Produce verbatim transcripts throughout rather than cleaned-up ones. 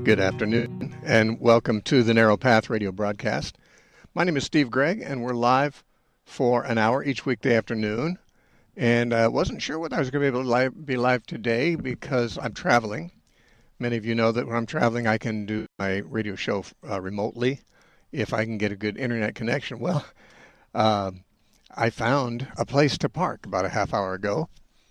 Good afternoon, and welcome to the Narrow Path radio broadcast. My name is Steve Gregg, and we're live for an hour each weekday afternoon. And I uh, wasn't sure whether I was going to be able to live, be live today because I'm traveling. Many of you know that when I'm traveling, I can do my radio show uh, remotely if I can get a good internet connection. Well, uh, I found a place to park about a half hour ago.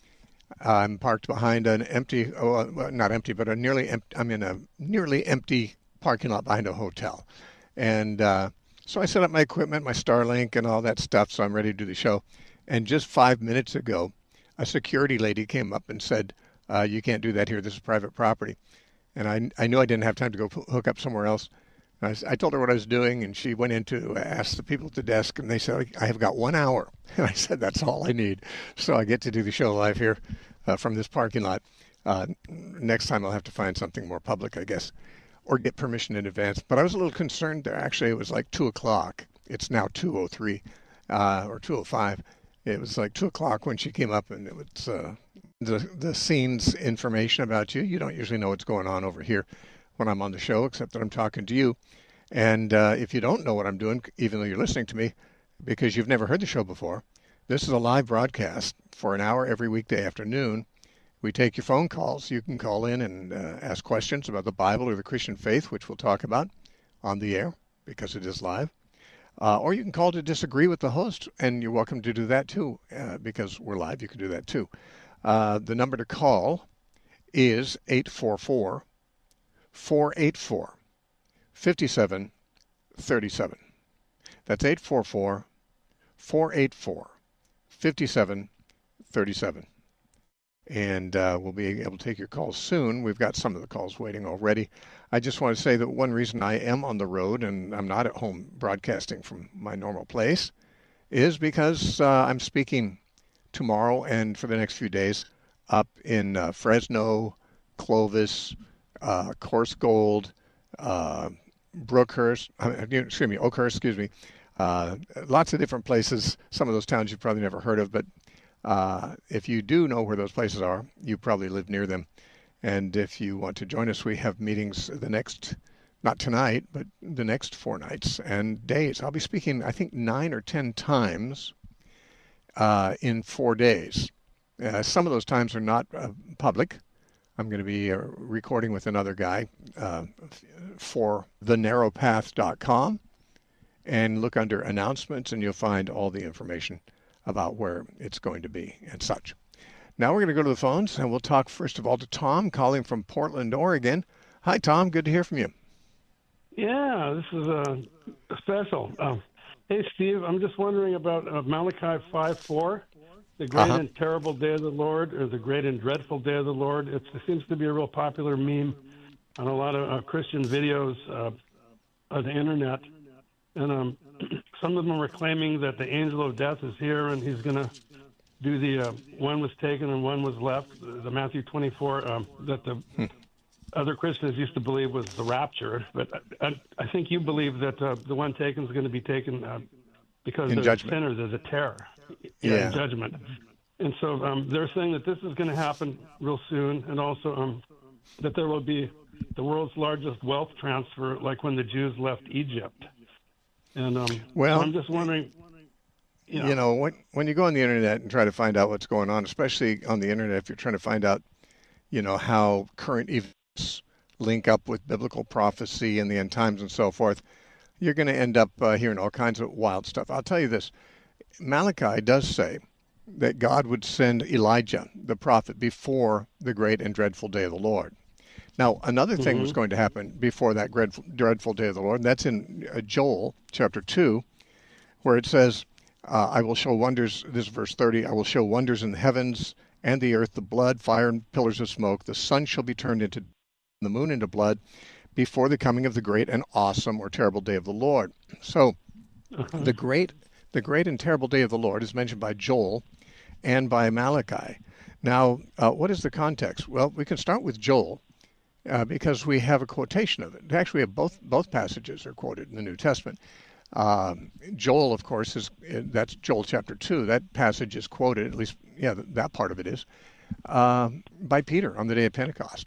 I'm parked behind an empty, oh, well, not empty, but a nearly empty, I'm in a nearly empty parking lot behind a hotel. And uh, so I set up my equipment, my Starlink and all that stuff, so I'm ready to do the show. And just five minutes ago, a security lady came up and said, uh, you can't do that here. This is private property. And I, I knew I didn't have time to go hook up somewhere else. I, I told her what I was doing, and she went in to ask the people at the desk, and they said, I have got one hour. And I said, that's all I need. So I get to do the show live here uh, from this parking lot. Uh, next time I'll have to find something more public, I guess, or get permission in advance. But I was a little concerned there. Actually, it was like two o'clock. It's now two oh three uh, or two oh five. It was like two o'clock when she came up, and it was uh, the, the scene's information about you. You don't usually know what's going on over here when I'm on the show, except that I'm talking to you. And uh, if you don't know what I'm doing, even though you're listening to me, because you've never heard the show before, this is a live broadcast for an hour every weekday afternoon. We take your phone calls. You can call in and uh, ask questions about the Bible or the Christian faith, which we'll talk about on the air because it is live. Uh, or you can call to disagree with the host, and you're welcome to do that too, uh, because we're live. You can do that too. Uh, the number to call is eight four four, four eight four, five seven three seven. That's eight four four, four eight four, five seven three seven. And uh, we'll be able to take your calls soon. We've got some of the calls waiting already. I just want to say that one reason I am on the road and I'm not at home broadcasting from my normal place is because uh, I'm speaking tomorrow and for the next few days up in uh, Fresno, Clovis, uh, Coarse Gold, uh, Brookhurst, uh, excuse me, Oakhurst, excuse me, uh, lots of different places. Some of those towns you've probably never heard of, but uh, if you do know where those places are, you probably live near them. And if you want to join us, we have meetings the next, not tonight, but the next four nights and days. I'll be speaking, I think, nine or ten times uh, in four days. Uh, some of those times are not uh, public. I'm going to be uh, recording with another guy uh, for the narrow path dot com, and look under announcements and you'll find all the information about where it's going to be and such. Now we're going to go to the phones and we'll talk first of all to Tom calling from Portland, Oregon. Hi, Tom. Good to hear from you. Yeah, this is uh, special. Um, hey, Steve, I'm just wondering about uh, Malachi five four. The great uh-huh. and terrible day of the Lord, or the great and dreadful day of the Lord. It's, it seems to be a real popular meme on a lot of uh, Christian videos uh, on the internet. And um, some of them are claiming that the angel of death is here and he's going to do the uh, one was taken and one was left, the Matthew twenty-four, um, that the hmm. other Christians used to believe was the rapture. But I, I think you believe that uh, the one taken is going to be taken uh, because in they're judgment. sinners, as a terror. Yeah, yeah. In judgment. And so um, they're saying that this is going to happen real soon, and also um, that there will be the world's largest wealth transfer, like when the Jews left Egypt. And um, well, so I'm just wondering, you know, you know when, when you go on the internet and try to find out what's going on, especially on the internet, if you're trying to find out, you know, how current events link up with biblical prophecy and the end times and so forth, you're going to end up uh, hearing all kinds of wild stuff. I'll tell you this. Malachi does say that God would send Elijah, the prophet, before the great and dreadful day of the Lord. Now, another thing mm-hmm. was going to happen before that dreadful, dreadful day of the Lord, and that's in uh, Joel chapter two, where it says, uh, I will show wonders, this is verse thirty, I will show wonders in the heavens and the earth, the blood, fire, and pillars of smoke. The sun shall be turned into the moon into blood before the coming of the great and awesome or terrible day of the Lord. So uh-huh. the great the great and terrible day of the Lord is mentioned by Joel and by Malachi. Now, uh, what is the context? Well, we can start with Joel uh, because we have a quotation of it. Actually, we have both both passages are quoted in the New Testament. Um, Joel, of course, is that's Joel chapter two. That passage is quoted, at least, yeah, that part of it is, uh, by Peter on the day of Pentecost,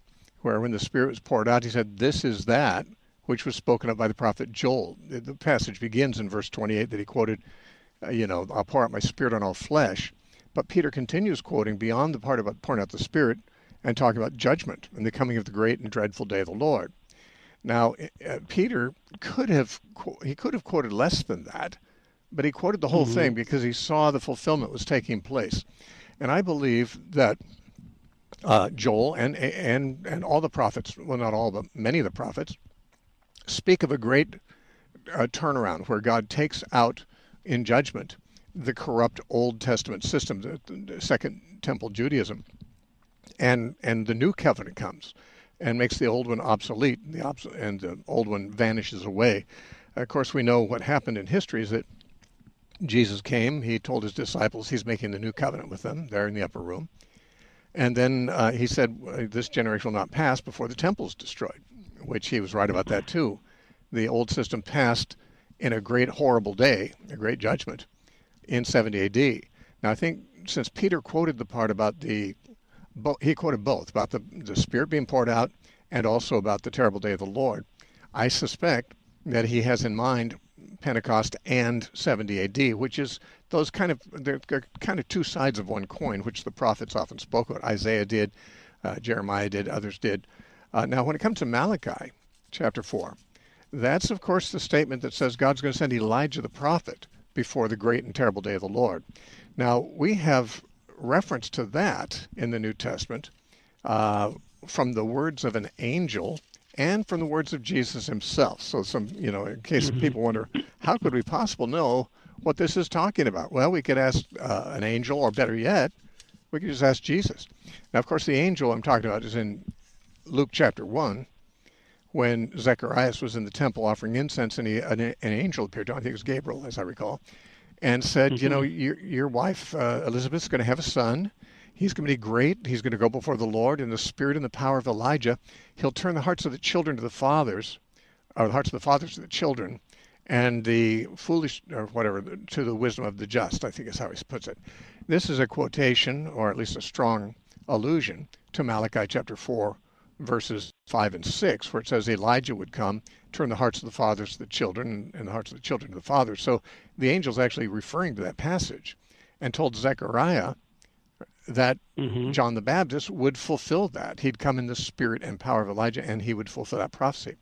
where when the Spirit was poured out, he said, "This is that which was spoken of by the prophet Joel." The, the passage begins in verse twenty-eight that he quoted, uh, you know, "I'll pour out my Spirit on all flesh." But Peter continues quoting beyond the part about pouring out the Spirit and talking about judgment and the coming of the great and dreadful day of the Lord. Now, uh, Peter could have he could have quoted less than that, but he quoted the whole mm-hmm. thing because he saw the fulfillment was taking place. And I believe that uh, Joel and and and all the prophets, well, not all, but many of the prophets, speak of a great uh, turnaround where God takes out in judgment the corrupt Old Testament system, the, the Second Temple Judaism, and and the new covenant comes and makes the old one obsolete, and the, obs- and the old one vanishes away. Of course, we know what happened in history is that Jesus came, he told his disciples he's making the new covenant with them there in the upper room. And then uh, he said, this generation will not pass before the temple is destroyed, which he was right about that too. The old system passed in a great horrible day, a great judgment, in seventy A D. Now, I think since Peter quoted the part about the he quoted both, about the, the Spirit being poured out and also about the terrible day of the Lord. I suspect that he has in mind Pentecost and seventy A D, which is those kind of, they're, they're kind of two sides of one coin, which the prophets often spoke about. Isaiah did, uh, Jeremiah did, others did. Uh, now, when it comes to Malachi chapter four, that's, of course, the statement that says God's going to send Elijah the prophet before the great and terrible day of the Lord. Now, we have reference to that in the New Testament uh, from the words of an angel and from the words of Jesus himself. So some, you know, in case people wonder, how could we possibly know what this is talking about? Well, we could ask uh, an angel, or better yet, we could just ask Jesus. Now, of course, the angel I'm talking about is in Luke chapter one, when Zacharias was in the temple offering incense, and he, an, an angel appeared to him, I think it was Gabriel, as I recall, and said, mm-hmm. you know, your, your wife, uh, Elizabeth's going to have a son. He's going to be great. He's going to go before the Lord in the spirit and the power of Elijah. He'll turn the hearts of the children to the fathers, or the hearts of the fathers to the children, and the foolish, or whatever, to the wisdom of the just, I think is how he puts it. This is a quotation, or at least a strong allusion, to Malachi chapter four, verses five and six, where it says Elijah would come, turn the hearts of the fathers to the children, and the hearts of the children to the fathers. So the angel's actually referring to that passage and told Zechariah that mm-hmm. John the Baptist would fulfill that. He'd come in the spirit and power of Elijah, and he would fulfill that prophecy.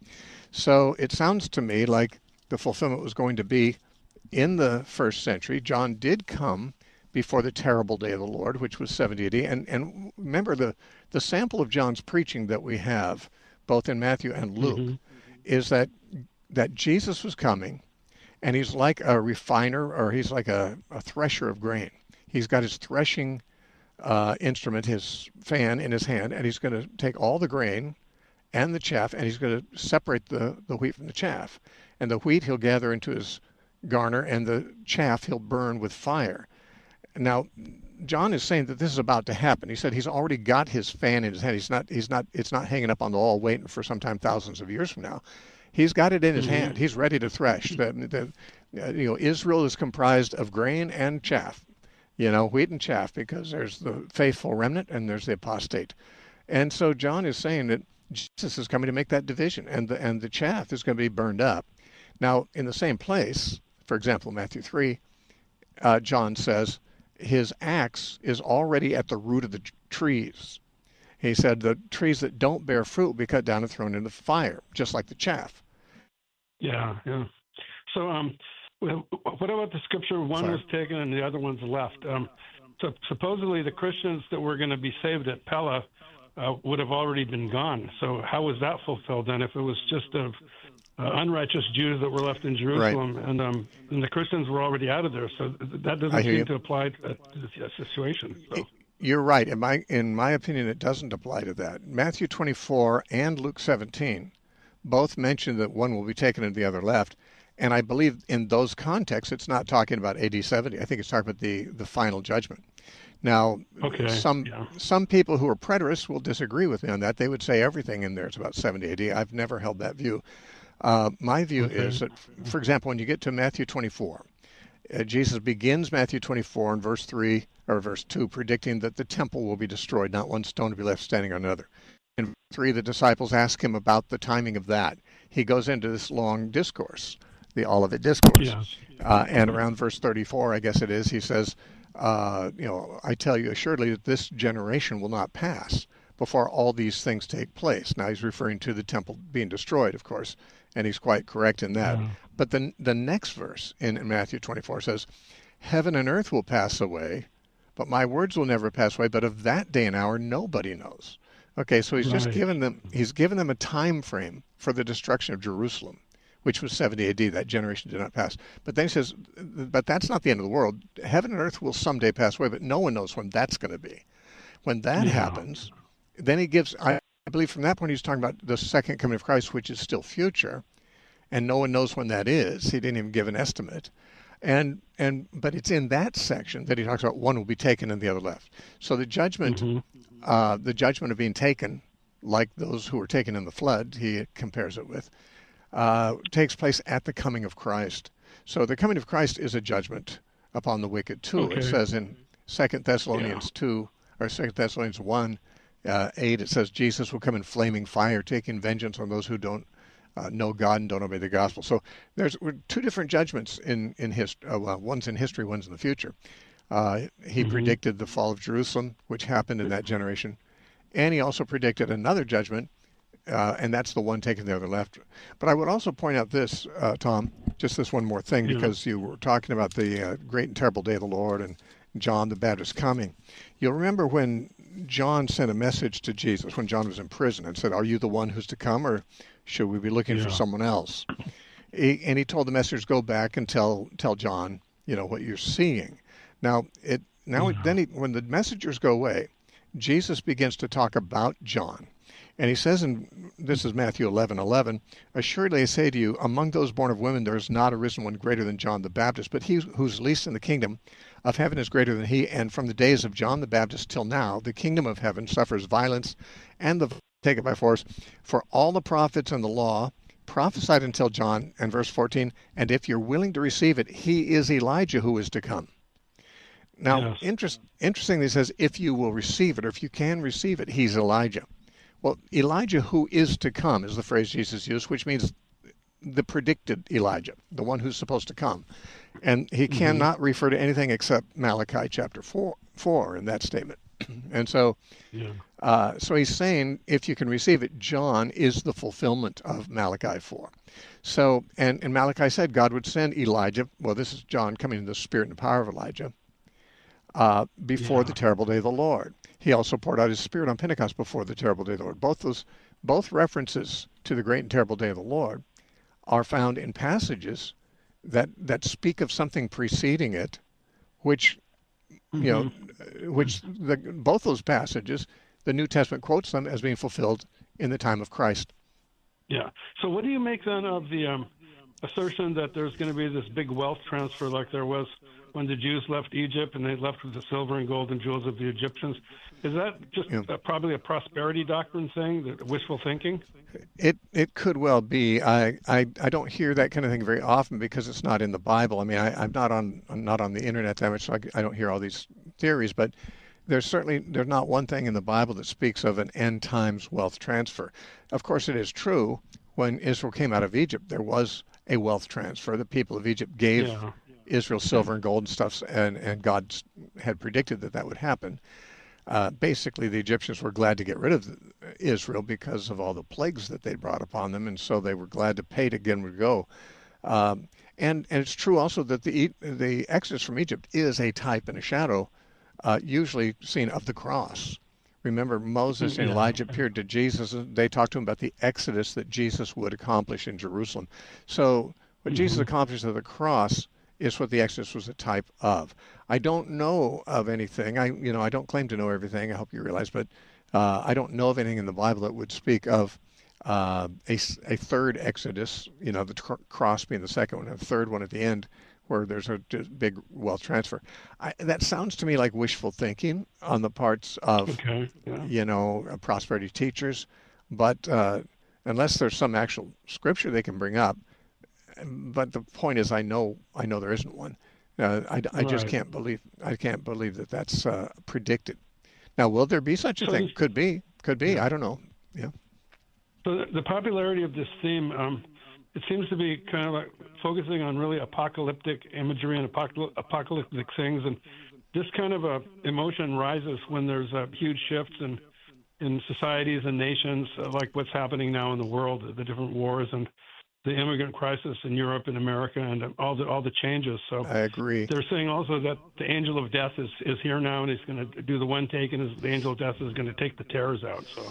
So it sounds to me like the fulfillment was going to be in the first century. John did come before the terrible day of the Lord, which was seventy A D. And, and remember, the, the sample of John's preaching that we have, both in Matthew and Luke, mm-hmm. is that that Jesus was coming, and he's like a refiner, or he's like a, a thresher of grain. He's got his threshing uh, instrument, his fan in his hand, and he's going to take all the grain and the chaff, and he's going to separate the, the wheat from the chaff. And the wheat he'll gather into his garner, and the chaff he'll burn with fire. Now, John is saying that this is about to happen. He said he's already got his fan in his hand. He's not, he's not, it's not hanging up on the wall waiting for sometime thousands of years from now. He's got it in his mm-hmm. hand. He's ready to thresh. The, the, you know, Israel is comprised of grain and chaff, you know, wheat and chaff, because there's the faithful remnant and there's the apostate. And so John is saying that Jesus is coming to make that division, and the, and the chaff is going to be burned up. Now, in the same place, for example, Matthew three, uh, John says, his axe is already at the root of the trees. He said the trees that don't bear fruit will be cut down and thrown into the fire, just like the chaff. Yeah, yeah. So um, what about the scripture, one Sorry. was taken and the other one's left? Um, so supposedly the Christians that were going to be saved at Pella uh, would have already been gone. So how was that fulfilled then if it was just of uh, unrighteous Jews that were left in Jerusalem, right. and um, and the Christians were already out of there? So that doesn't seem you. to apply to the situation. So. You're right. In my in my opinion, it doesn't apply to that. Matthew twenty-four and Luke seventeen both mention that one will be taken and the other left. And I believe in those contexts, it's not talking about A D seventy. I think it's talking about the, the final judgment. Now, okay, some yeah. some people who are preterists will disagree with me on that. They would say everything in there is about seventy A D. I've never held that view. Uh, my view okay. is that, for example, when you get to Matthew twenty-four, uh, Jesus begins Matthew twenty-four in verse three or verse two, predicting that the temple will be destroyed, not one stone to be left standing on another. in three, the disciples ask him about the timing of that. He goes into this long discourse, the Olivet Discourse. Yeah. Uh, and around verse thirty-four, I guess it is, he says, uh, you know, I tell you assuredly that this generation will not pass before all these things take place. Now he's referring to the temple being destroyed, of course, and he's quite correct in that. Yeah. But the, the next verse in, in Matthew twenty-four says, heaven and earth will pass away, but my words will never pass away. But of that day and hour, nobody knows. Okay, so he's Right. just given them, he's given them a time frame for the destruction of Jerusalem, which was seventy A D. That generation did not pass. But then he says, but that's not the end of the world. Heaven and earth will someday pass away, but no one knows when that's going to be. When that Yeah. happens, then he gives, I believe from that point he's talking about the second coming of Christ, which is still future, and no one knows when that is. He didn't even give an estimate. And and but it's in that section that he talks about one will be taken and the other left. So the judgment, hmm uh, the judgment of being taken, like those who were taken in the flood, he compares it with, uh, takes place at the coming of Christ. So the coming of Christ is a judgment upon the wicked too. Okay. It says in Second Thessalonians two or Second Thessalonians one, uh, eight, it says Jesus will come in flaming fire, taking vengeance on those who don't uh, know God and don't obey the gospel. So there's two different judgments in in history. Uh, well, one's in history, one's in the future. Uh, he Mhm. predicted the fall of Jerusalem, which happened in that generation, and he also predicted another judgment, uh, and that's the one taken the other left. But I would also point out this, uh, Tom, just this one more thing, Yeah. because you were talking about the uh, great and terrible day of the Lord and John the Baptist coming. You'll remember when John sent a message to Jesus, when John was in prison, and said, are you the one who's to come, or should we be looking for Yeah. someone else? He, and he told the messengers, go back and tell tell John, you know, what you're seeing. Now, it now it, Yeah. then he, when the messengers go away, Jesus begins to talk about John. And he says, in this is Matthew eleven eleven, assuredly I say to you, among those born of women there is not arisen one greater than John the Baptist, but he who's least in the kingdom of heaven is greater than he. And from the days of John the Baptist till now, the kingdom of heaven suffers violence, and the take it by force. For all the prophets and the law prophesied until John, and verse fourteen, and if you're willing to receive it, he is Elijah who is to come. Now, Yes. interest, interestingly, it says, if you will receive it, or if you can receive it, he's Elijah. Well, Elijah who is to come is the phrase Jesus used, which means the predicted Elijah, the one who's supposed to come. And he Mhm. cannot refer to anything except Malachi chapter four, four in that statement. And so, Yeah. uh, so he's saying, if you can receive it, John is the fulfillment of Malachi four. So, and, and Malachi said God would send Elijah. Well, this is John coming in the spirit and power of Elijah. Uh, before Yeah. the terrible day of the Lord. He also poured out his spirit on Pentecost before the terrible day of the Lord. Both those, both references to the great and terrible day of the Lord are found in passages that that speak of something preceding it, which you know, which the, both those passages, the New Testament quotes them as being fulfilled in the time of Christ. Yeah. So what do you make then of the um, assertion that there's going to be this big wealth transfer like there was when the Jews left Egypt and they left with the silver and gold and jewels of the Egyptians? Is that just Yeah. uh, probably a prosperity doctrine thing, that wishful thinking? It it could well be. I, I, I don't hear that kind of thing very often because it's not in the Bible. I mean, I, I'm not on I'm not on the internet that much, so I, I don't hear all these theories. But there's certainly there's not one thing in the Bible that speaks of an end times wealth transfer. Of course, it is true. When Israel came out of Egypt, there was a wealth transfer. The people of Egypt gave Yeah. Israel silver and gold and stuff, and and God had predicted that that would happen. Uh, basically, the Egyptians were glad to get rid of Israel because of all the plagues that they brought upon them, and so they were glad to pay to get them to go. Um, and and it's true also that the the exodus from Egypt is a type and a shadow, uh, usually seen of the cross. Remember, Moses and Yeah. Elijah appeared to Jesus, and they talked to him about the exodus that Jesus would accomplish in Jerusalem. So what Jesus Mhm. accomplished at the cross is what the Exodus was a type of. I don't know of anything. I, you know, I don't claim to know everything. I hope you realize, but uh, I don't know of anything in the Bible that would speak of uh, a, a third Exodus. You know, the tr- cross being the second one, and a third one at the end, where there's a just big wealth transfer. I, that sounds to me like wishful thinking on the parts of, Okay. Yeah. you know, uh, prosperity teachers. But uh, unless there's some actual scripture they can bring up. But the point is, I know, I know there isn't one. Uh, I, I just Right. can't believe, I can't believe that that's uh, predicted. Now, will there be such a So thing? this- Could be, could be. Yeah. I don't know. Yeah. So the, the popularity of this theme, um, it seems to be kind of like focusing on really apocalyptic imagery and apocalyptic, apocalyptic things, and this kind of a emotion rises when there's uh, huge shifts in in societies and nations, uh, like what's happening now in the world, the different wars and the immigrant crisis in Europe and America, and all the all the changes. So I agree. They're saying also that the angel of death is, is here now, and he's going to do the one take, and the angel of death is going to take the terrors out. So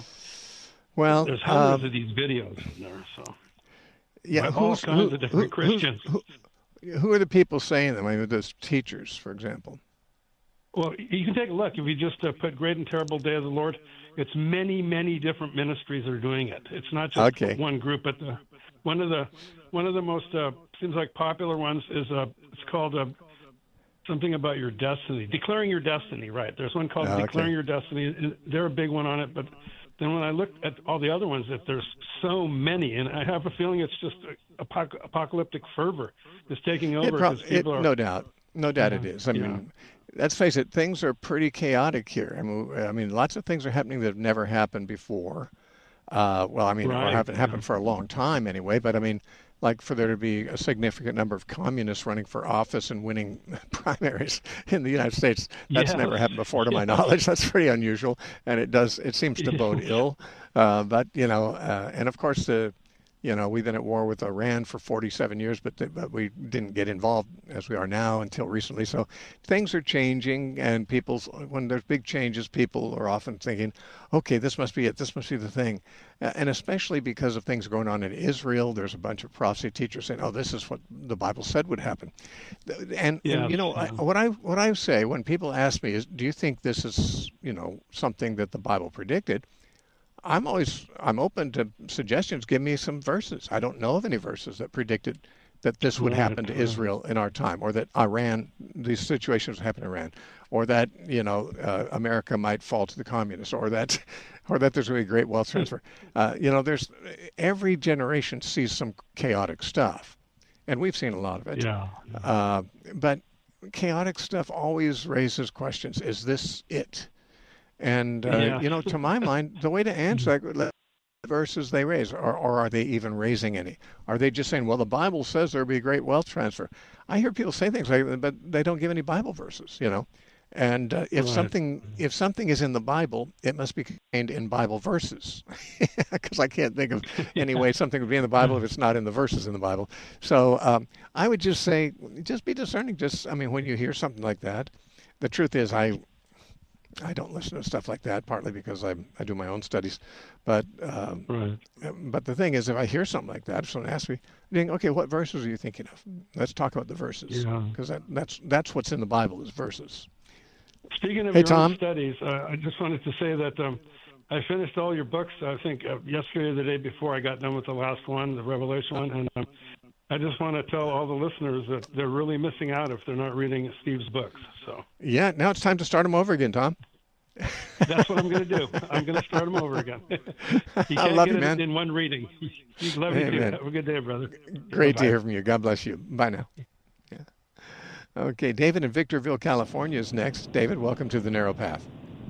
well, there's hundreds um, of these videos in there. So yeah, by all who's, kinds who, of different who, Christians. Who, who are the people saying them? I mean, those teachers, for example. Well, you can take a look. If you just uh, put Great and Terrible Day of the Lord, it's many, many different ministries are doing it. It's not just Okay. one group, but the, one of the one of the most uh, seems like popular ones is uh, it's called uh, something about your destiny, declaring your destiny. Right? There's one called Oh, okay. Declaring Your Destiny. And they're a big one on it, but then when I look at all the other ones, that there's so many, and I have a feeling it's just apoc- apocalyptic fervor is taking over. It prob- 'cause people it, are, no doubt. No doubt Yeah, it is. I yeah. mean, let's face it, things are pretty chaotic here. I mean, I mean, lots of things are happening that have never happened before. Uh, well, I mean, or Right, haven't yeah. happened for a long time anyway, but I mean, like for there to be a significant number of communists running for office and winning primaries in the United States, that's Yes. never happened before to my Yeah. knowledge. That's pretty unusual, and it does, it seems to bode ill. Uh, but, you know, uh, and of course, the, you know, we've been at war with Iran for forty-seven years, but th- but we didn't get involved as we are now until recently. So things are changing, and people's when there's big changes, people are often thinking, okay, this must be it. This must be the thing, uh, and especially because of things going on in Israel. There's a bunch of prophecy teachers saying, oh, this is what the Bible said would happen, and, Yes, and you know I, yeah. what I what I say when people ask me is, do you think this is you know something that the Bible predicted? I'm always I'm open to suggestions. Give me some verses. I don't know of any verses that predicted that this would Right, happen to right. Israel in our time, or that Iran, these situations would happen in Iran, or that you know uh, America might fall to the communists, or that, or that there's going to be a great wealth transfer. Uh, you know, there's every generation sees some chaotic stuff, and we've seen a lot of it. Yeah. Uh, but chaotic stuff always raises questions. Is this it? And, uh, Yeah. you know, to my mind, the way to answer that, let the verses they raise, or, or are they even raising any? Are they just saying, well, the Bible says there'll be a great wealth transfer? I hear people say things like that, but they don't give any Bible verses, you know. And uh, if Right. something if something is in the Bible, it must be contained in Bible verses, because I can't think of any way something would be in the Bible if it's not in the verses in the Bible. So um, I would just say, just be discerning. Just, I mean, when you hear something like that, the truth is, I I don't listen to stuff like that, partly because I I do my own studies, but um, Right. but the thing is, if I hear something like that, if someone asks me, I think, okay, what verses are you thinking of? Let's talk about the verses, Yeah. because that, that's that's what's in the Bible is verses. Speaking of Hey, your Tom. own studies, uh, I just wanted to say that um, I finished all your books. I think uh, yesterday or the day before I got done with the last one, the Revelation one, and um, I just want to tell all the listeners that they're really missing out if they're not reading Steve's books. So Yeah, now it's time to start them over again, Tom. that's what I'm going to do. I'm going to start them over again. You I can't love get you, it man. in one reading. You love you too. Amen. Have a good day, brother. Great to Bye-bye. hear from you. God bless you. Bye now. Yeah. Okay, David in Victorville, California is next. David, welcome to the Narrow Path.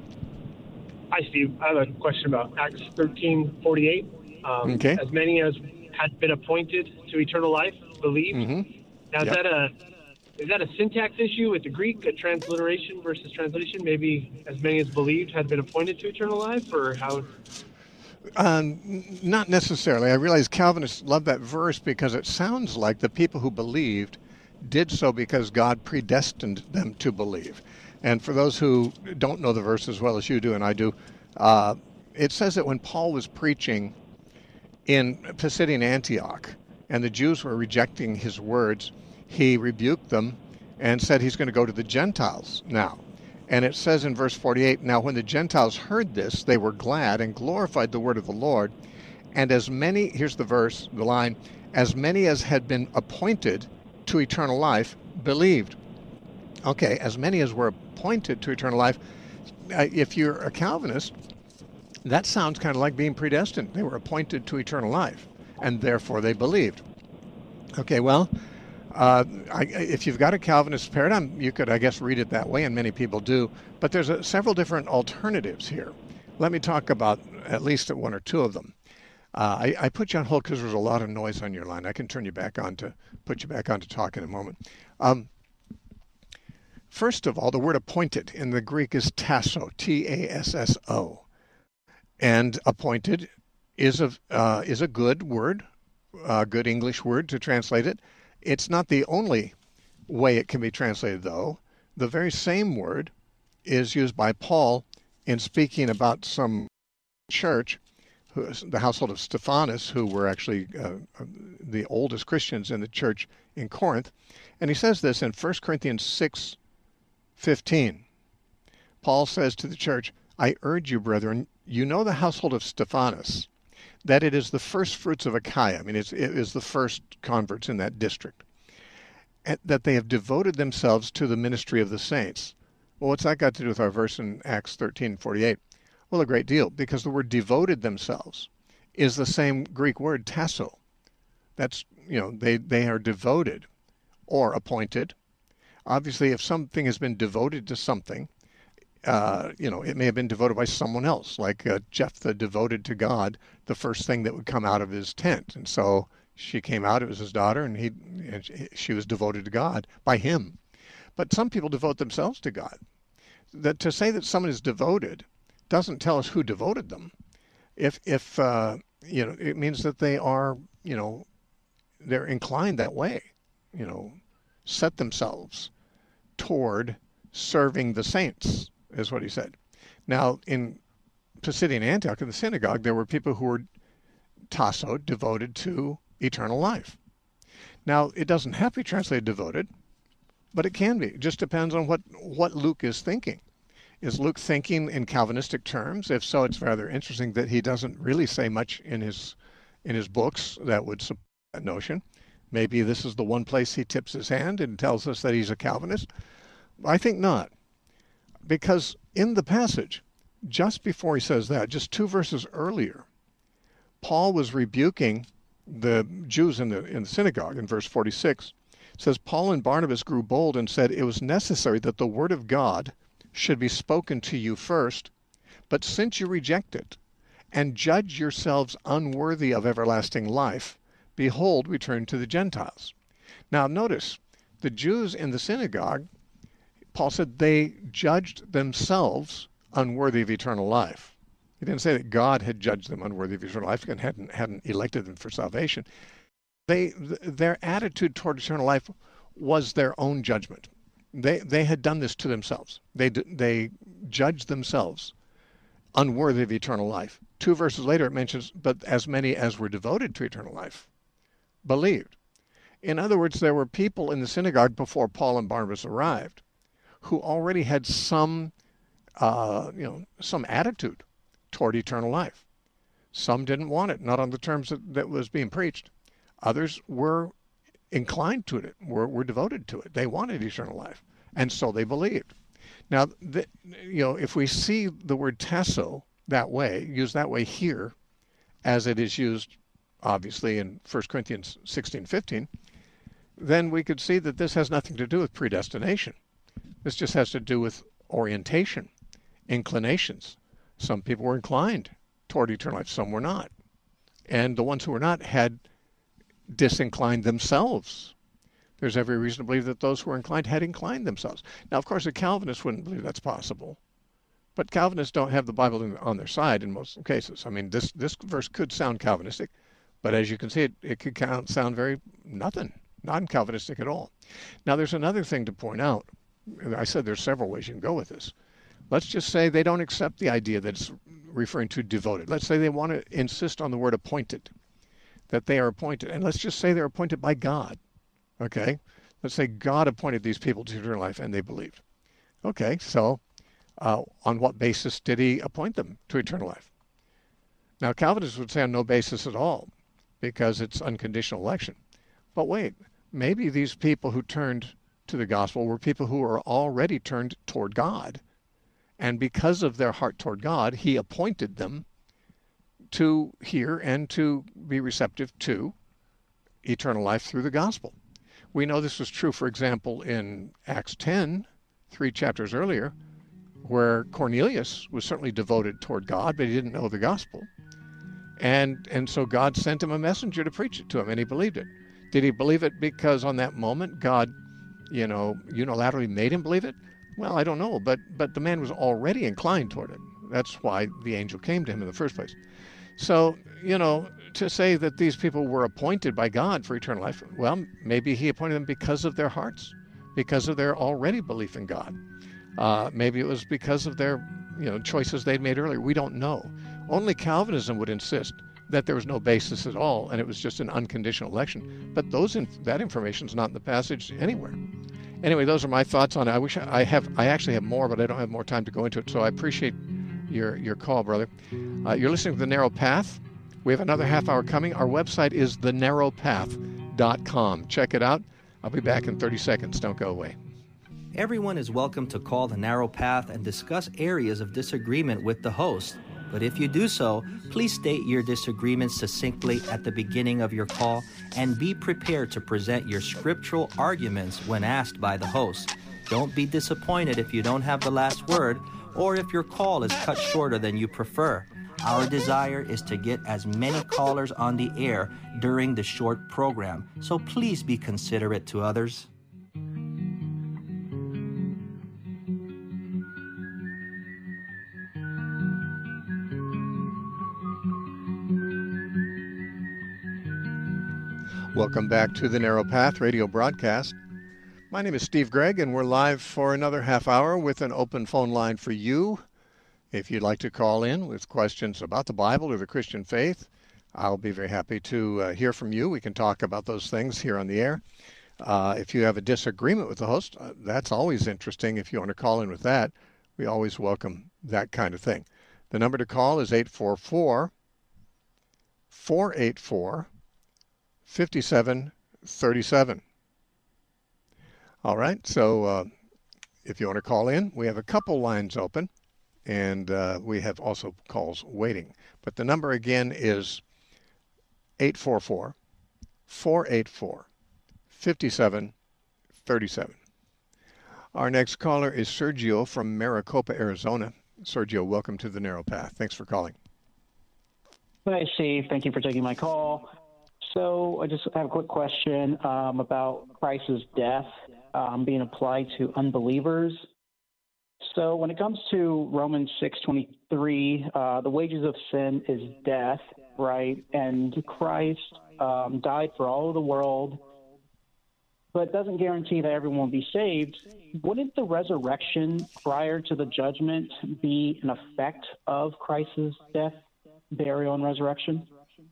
Hi, Steve. I have a question about Acts thirteen forty-eight. Um, Okay. As many as had been appointed to eternal life believed. Mm-hmm. Now, is Yep. that a is that a syntax issue with the Greek, a transliteration versus translation? Maybe as many as believed had been appointed to eternal life, or how? Um, n- not necessarily. I realize Calvinists love that verse because it sounds like the people who believed did so because God predestined them to believe. And for those who don't know the verse as well as you do and I do, uh, it says that when Paul was preaching in Pisidian Antioch and the Jews were rejecting his words, he rebuked them and said he's going to go to the Gentiles now. And it says in verse forty-eight, now when the Gentiles heard this, they were glad and glorified the word of the Lord. And as many, here's the verse, the line, as many as had been appointed to eternal life believed. Okay, as many as were appointed to eternal life. Uh, if you're a Calvinist, that sounds kind of like being predestined. They were appointed to eternal life, and therefore they believed. Okay, well, uh, I, if you've got a Calvinist paradigm, you could, I guess, read it that way, and many people do. But there's a, several different alternatives here. Let me talk about at least one or two of them. Uh, I, I put you on hold because there's a lot of noise on your line. I can turn you back on to put you back on to talk in a moment. Um, first of all, the word appointed in the Greek is tasso, T A S S O. And appointed is a, uh, is a good word, a good English word to translate it. It's not the only way it can be translated, though. The very same word is used by Paul in speaking about some church, who, the household of Stephanus, who were actually uh, the oldest Christians in the church in Corinth. And he says this in First Corinthians six fifteen. Paul says to the church, I urge you, brethren, you know the household of Stephanus, that it is the first fruits of Achaia. I mean, it's, it is the first converts in that district, and that they have devoted themselves to the ministry of the saints. Well, what's that got to do with our verse in Acts thirteen forty-eight? Well, a great deal, because the word devoted themselves is the same Greek word tasso. That's, you know, they, they are devoted or appointed. Obviously, if something has been devoted to something, uh, you know, it may have been devoted by someone else, like uh, Jephthah devoted to God the first thing that would come out of his tent. And so she came out, it was his daughter, and he and she was devoted to God by him. But some people devote themselves to God. That to say that someone is devoted doesn't tell us who devoted them. If if uh, you know, it means that they are, you know, they're inclined that way, you know, set themselves toward serving the saints, is what he said. Now, in Pisidian Antioch, in the synagogue, there were people who were tasso, devoted to eternal life. Now, it doesn't have to be translated devoted, but it can be. It just depends on what, what Luke is thinking. Is Luke thinking in Calvinistic terms? If so, it's rather interesting that he doesn't really say much in his in his books that would support that notion. Maybe this is the one place he tips his hand and tells us that he's a Calvinist. I think not. Because in the passage, just before he says that, just two verses earlier, Paul was rebuking the Jews in the in the synagogue in verse forty-six. It says, Paul and Barnabas grew bold and said, it was necessary that the word of God should be spoken to you first, but since you reject it and judge yourselves unworthy of everlasting life, behold, we turn to the Gentiles. Now notice, the Jews in the synagogue, Paul said they judged themselves unworthy of eternal life. He didn't say that God had judged them unworthy of eternal life and hadn't, hadn't elected them for salvation. They, th- their attitude toward eternal life was their own judgment. They they had done this to themselves. They they judged themselves unworthy of eternal life. Two verses later it mentions, but as many as were devoted to eternal life believed. In other words, there were people in the synagogue before Paul and Barnabas arrived who already had some, uh, you know, some attitude toward eternal life. Some didn't want it, not on the terms that, that was being preached. Others were inclined to it, were, were devoted to it. They wanted eternal life, and so they believed. Now, the, you know, if we see the word tasso that way, used that way here, as it is used, obviously, in First Corinthians sixteen fifteen, then we could see that this has nothing to do with predestination. This just has to do with orientation, inclinations. Some people were inclined toward eternal life, some were not. And the ones who were not had disinclined themselves. There's every reason to believe that those who were inclined had inclined themselves. Now, of course, a Calvinist wouldn't believe that's possible. But Calvinists don't have the Bible in, on their side in most cases. I mean, this, this verse could sound Calvinistic, but as you can see, it, it could count, sound very nothing, non-Calvinistic at all. Now, there's another thing to point out. I said there's several ways you can go with this. Let's just say they don't accept the idea that it's referring to devoted. Let's say they want to insist on the word appointed, that they are appointed. And let's just say they're appointed by God. Okay? Let's say God appointed these people to eternal life and they believed. Okay, so uh, on what basis did he appoint them to eternal life? Now, Calvinists would say on no basis at all, because it's unconditional election. But wait, maybe these people who turned to the gospel were people who were already turned toward God. And because of their heart toward God, he appointed them to hear and to be receptive to eternal life through the gospel. We know this was true, for example, in Acts ten, three chapters earlier. where Cornelius was certainly devoted toward God, but he didn't know the gospel. And and so God sent him a messenger to preach it to him, and he believed it. Did he believe it because on that moment God, you know, unilaterally made him believe it? Well, I don't know, but but the man was already inclined toward it. That's why the angel came to him in the first place. So, you know, to say that these people were appointed by God for eternal life, well, maybe he appointed them because of their hearts, because of their already belief in God. Uh, maybe it was because of their, you know, choices they'd made earlier. We don't know. Only Calvinism would insist that there was no basis at all, and it was just an unconditional election. But those inf- that information is not in the passage anywhere. Anyway, those are my thoughts on it. I wish I have. I actually have more, but I don't have more time to go into it. So I appreciate your your call, brother. Uh, you're listening to The Narrow Path. We have another half hour coming. Our website is the narrow path dot com. Check it out. I'll be back in thirty seconds. Don't go away. Everyone is welcome to call The Narrow Path and discuss areas of disagreement with the host. But if you do so, please state your disagreement succinctly at the beginning of your call and be prepared to present your scriptural arguments when asked by the host. Don't be disappointed if you don't have the last word or if your call is cut shorter than you prefer. Our desire is to get as many callers on the air during the short program, so please be considerate to others. Welcome back to the Narrow Path radio broadcast. My name is Steve Gregg, and we're live for another half hour with an open phone line for you. If you'd like to call in with questions about the Bible or the Christian faith, I'll be very happy to uh, hear from you. We can talk about those things here on the air. Uh, if you have a disagreement with the host, uh, that's always interesting. If you want to call in with that, we always welcome that kind of thing. The number to call is eight four four, four eight four, five seven three seven. All right, so uh, if you want to call in, we have a couple lines open, and uh, we have also calls waiting. But the number again is eight four four, four eight four, five seven three seven. Our next caller is Sergio from Maricopa, Arizona. Sergio, welcome to the Narrow Path. Thanks for calling. Hi, Steve. Thank you for taking my call. So I just have a quick question um, about Christ's death um, being applied to unbelievers. So when it comes to Romans six twenty-three, uh, the wages of sin is death, right? And Christ um, died for all of the world, but it doesn't guarantee that everyone will be saved. Wouldn't the resurrection prior to the judgment be an effect of Christ's death, burial, and resurrection?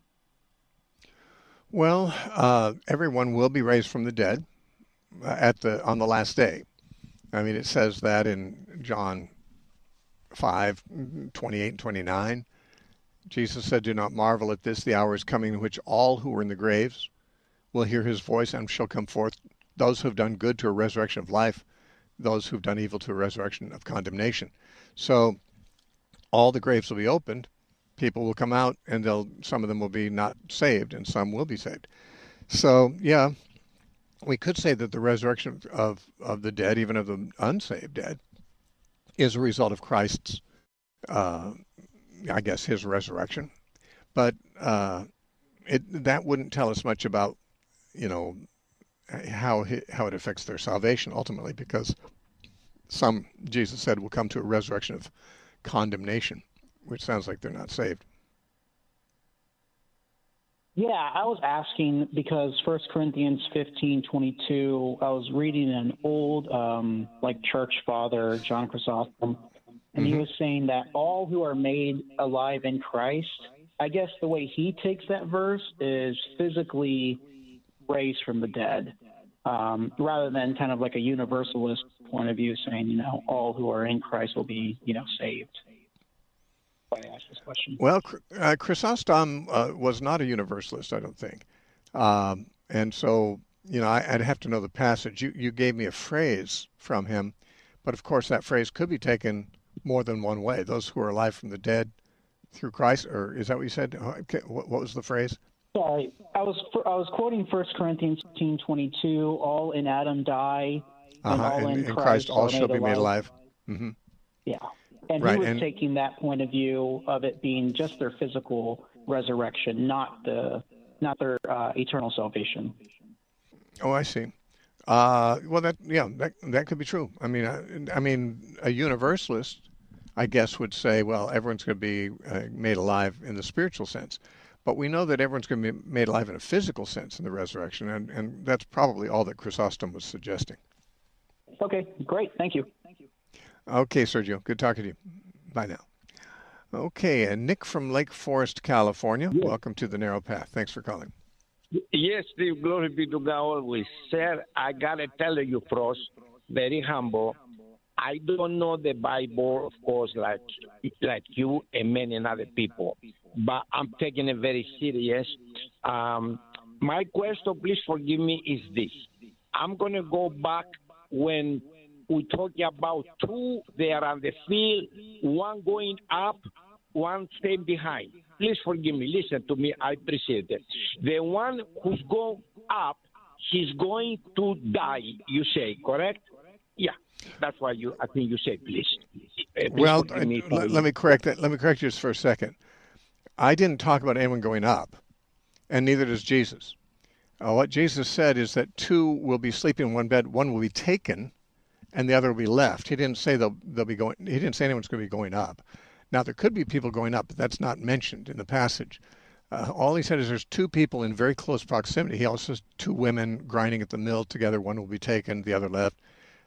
Well, uh, everyone will be raised from the dead at the on the last day. I mean, it says that in John five, twenty-eight and twenty-nine. Jesus said, "Do not marvel at this. The hour is coming in which all who are in the graves will hear his voice and shall come forth, those who have done good to a resurrection of life, those who have done evil to a resurrection of condemnation." So all the graves will be opened. People will come out, and they'll some of them will be not saved, and some will be saved. So, yeah, we could say that the resurrection of, of the dead, even of the unsaved dead, is a result of Christ's, uh, I guess, his resurrection. But uh, it that wouldn't tell us much about, you know, how how it affects their salvation ultimately, because some, Jesus said, will come to a resurrection of condemnation, which sounds like they're not saved. Yeah, I was asking because First Corinthians fifteen twenty-two, I was reading an old um, like church father, John Chrysostom, and mm-hmm. he was saying that all who are made alive in Christ, I guess the way he takes that verse is physically raised from the dead, um, rather than kind of like a universalist point of view saying, you know, all who are in Christ will be, you know, saved. I asked this question. Well, uh, Chrysostom uh, was not a universalist, I don't think. Um, and so, you know, I, I'd have to know the passage. You, you gave me a phrase from him, but of course that phrase could be taken more than one way. Those who are alive from the dead through Christ, or is that what you said? Okay, what, what was the phrase? Sorry, I was I was quoting First Corinthians fifteen twenty-two, all in Adam die, and uh-huh. all in, in, in Christ, Christ all are shall made be alive. made alive. Mm-hmm. Yeah. And right, he was and, taking that point of view of it being just their physical resurrection, not the not their uh, eternal salvation. Oh, I see. Uh, well, that yeah, that that could be true. I mean, I, I mean, a universalist, I guess, would say, well, everyone's going to be uh, made alive in the spiritual sense, but we know that everyone's going to be made alive in a physical sense in the resurrection, and and that's probably all that Chrysostom was suggesting. Okay, great. Thank you. Okay, Sergio. Good talking to you. Bye now. Okay, and Nick from Lake Forest, California. Yes. Welcome to the Narrow Path. Thanks for calling. Yes, Steve. Glory be to God always. Sir, I got to tell you, Frost, very humble. I don't know the Bible, of course, like like you and many other people, but I'm taking it very serious. Um, my question, please forgive me, is this. I'm going to go back when we talk about two there on the field, one going up, one staying behind. Please forgive me. Listen to me. I appreciate it. The one who's going up, he's going to die, you say, correct? Yeah. That's why you. I think you say, please. please well, me let, let me correct that. Let me correct you just for a second. I didn't talk about anyone going up, and neither does Jesus. Uh, what Jesus said is that two will be sleeping in one bed, one will be taken, and the other will be left. He didn't say they'll they'll be going. He didn't say anyone's going to be going up. Now there could be people going up, but that's not mentioned in the passage. Uh, all he said is there's two people in very close proximity. He also says two women grinding at the mill together. One will be taken, the other left.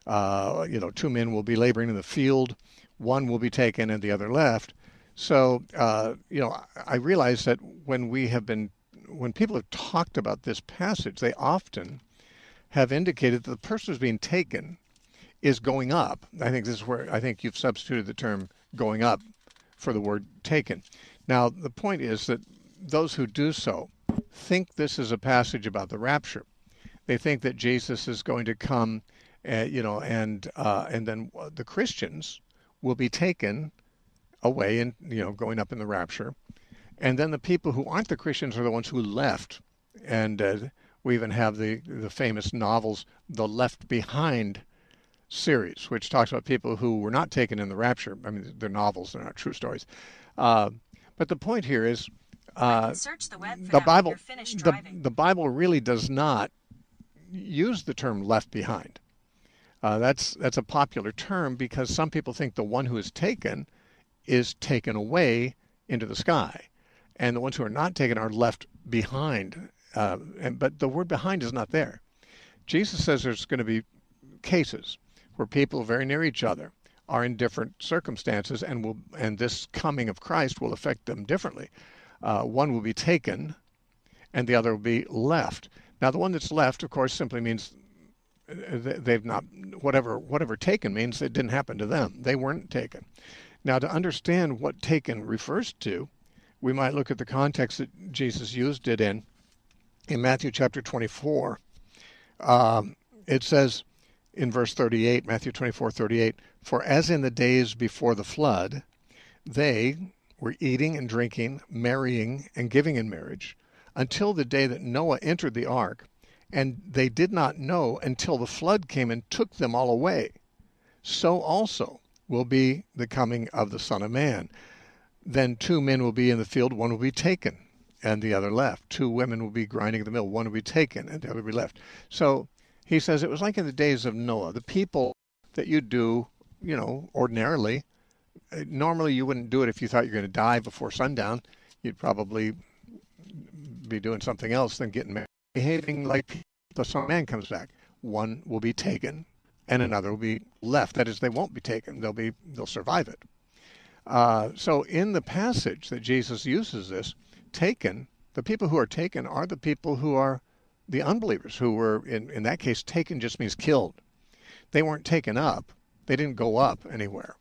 Uh, you know, two men will be laboring in the field. One will be taken, and the other left. So, uh, you know, I realize that when we have been, when people have talked about this passage, they often have indicated that the person who's being taken is going up. I think this is where I think you've substituted the term going up for the word taken. Now, the point is that those who do so think this is a passage about the rapture. They think that Jesus is going to come, uh, you know, and uh, and then the Christians will be taken away and, you know, going up in the rapture. And then the people who aren't the Christians are the ones who left. And uh, we even have the, the famous novels, the Left Behind series, which talks about people who were not taken in the rapture. I mean, they're novels, they're not true stories. Uh, but the point here is uh, search the, web the Bible. The, the Bible really does not use the term left behind. Uh, that's that's a popular term because some people think the one who is taken is taken away into the sky, and the ones who are not taken are left behind. Uh, and, but the word behind is not there. Jesus says there's going to be cases where people very near each other are in different circumstances, and will and this coming of Christ will affect them differently. Uh, one will be taken, and the other will be left. Now, the one that's left, of course, simply means they've not whatever whatever taken means it didn't happen to them. They weren't taken. Now, to understand what taken refers to, we might look at the context that Jesus used it in. In Matthew chapter twenty-four, um, it says in verse thirty-eight, Matthew twenty-four, thirty-eight, "For as in the days before the flood, they were eating and drinking, marrying and giving in marriage, until the day that Noah entered the ark, and they did not know until the flood came and took them all away. So also will be the coming of the Son of Man. Then two men will be in the field, one will be taken, and the other left. Two women will be grinding at the mill, one will be taken, and the other will be left." So he says it was like in the days of Noah. The people that you do, you know, ordinarily, normally you wouldn't do it if you thought you were going to die before sundown. You'd probably be doing something else than getting married. Behaving like the Son of Man comes back. One will be taken, and another will be left. That is, they won't be taken. They'll be they'll survive it. Uh, so in the passage that Jesus uses this, taken, the people who are taken are the people who are the unbelievers, who were, in, in that case, taken just means killed. They weren't taken up. They didn't go up anywhere.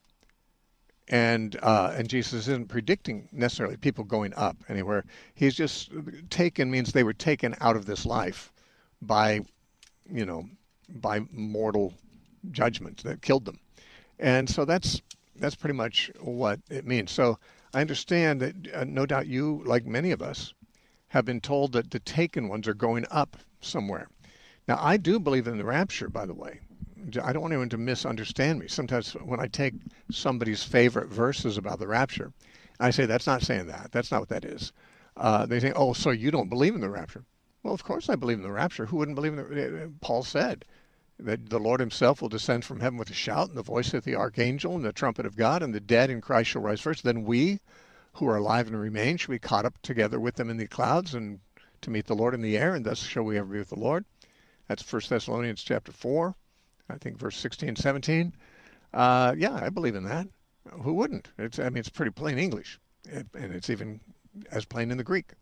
And uh, and Jesus isn't predicting necessarily people going up anywhere. He's just, taken means they were taken out of this life by, you know, by mortal judgment that killed them. And so that's that's pretty much what it means. So I understand that uh, no doubt you, like many of us, have been told that the taken ones are going up somewhere. Now, I do believe in the rapture, by the way. I don't want anyone to misunderstand me. Sometimes when I take somebody's favorite verses about the rapture, I say, that's not saying that. That's not what that is. Uh, they say, oh, so you don't believe in the rapture. Well, of course I believe in the rapture. Who wouldn't believe in the... Paul said that the Lord himself will descend from heaven with a shout and the voice of the archangel and the trumpet of God, and the dead in Christ shall rise first. Then we who are alive and remain shall be caught up together with them in the clouds and to meet the Lord in the air, and thus shall we ever be with the Lord. That's First Thessalonians chapter four, I think verse sixteen, seventeen. Uh, yeah, I believe in that. Who wouldn't? It's, I mean, it's pretty plain English, and it's even as plain in the Greek.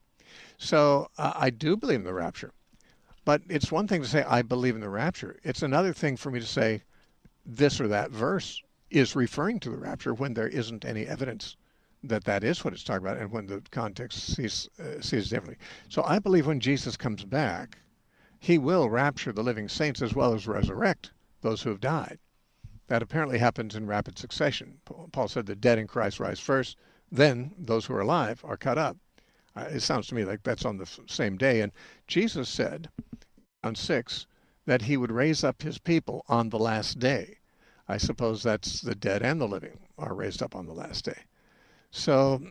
So uh, I do believe in the rapture. But it's one thing to say, I believe in the rapture. It's another thing for me to say this or that verse is referring to the rapture when there isn't any evidence that that is what it's talking about, and when the context sees, uh, sees differently. So I believe when Jesus comes back, he will rapture the living saints as well as resurrect those who have died. That apparently happens in rapid succession. Paul said the dead in Christ rise first, then those who are alive are cut up. Uh, it sounds to me like that's on the f- same day. And Jesus said on six that he would raise up his people on the last day. I suppose that's the dead and the living are raised up on the last day. So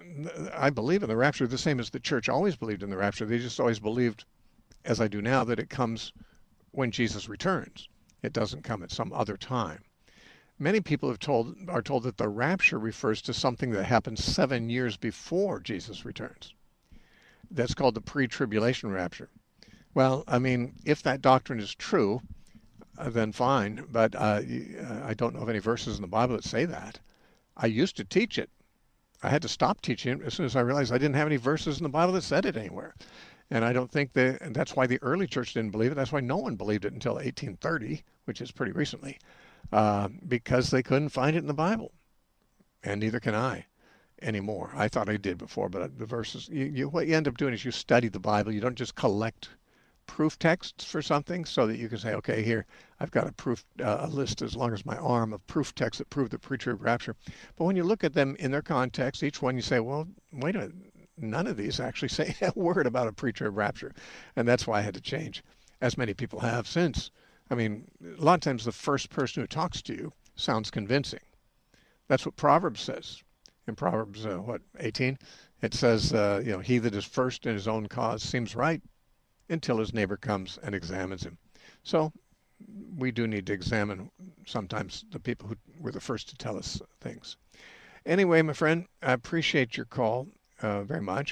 I believe in the rapture the same as the church always believed in the rapture. They just always believed, as I do now, that it comes when Jesus returns. It doesn't come at some other time. Many people have told are told that the rapture refers to something that happens seven years before Jesus returns. That's called the pre-tribulation rapture. Well, I mean, if that doctrine is true, uh, then fine. But uh, I don't know of any verses in the Bible that say that. I used to teach it. I had to stop teaching it as soon as I realized I didn't have any verses in the Bible that said it anywhere. And I don't think that, and that's why the early church didn't believe it. That's why no one believed it until eighteen thirty, which is pretty recently, uh, because they couldn't find it in the Bible. And neither can I anymore. I thought I did before, but the verses, you, you, what you end up doing is you study the Bible. You don't just collect proof texts for something so that you can say, okay, here, I've got a proof, uh, a list as long as my arm of proof texts that prove the pre-trib rapture. But when you look at them in their context, each one you say, well, wait a minute, none of these actually say a word about a pre-trib rapture. And that's why I had to change, as many people have since. I mean, a lot of times the first person who talks to you sounds convincing. That's what Proverbs says. In Proverbs, uh, what, eighteen? It says, uh, you know, he that is first in his own cause seems right until his neighbor comes and examines him. So we do need to examine sometimes the people who were the first to tell us things. Anyway, my friend, I appreciate your call uh, very much.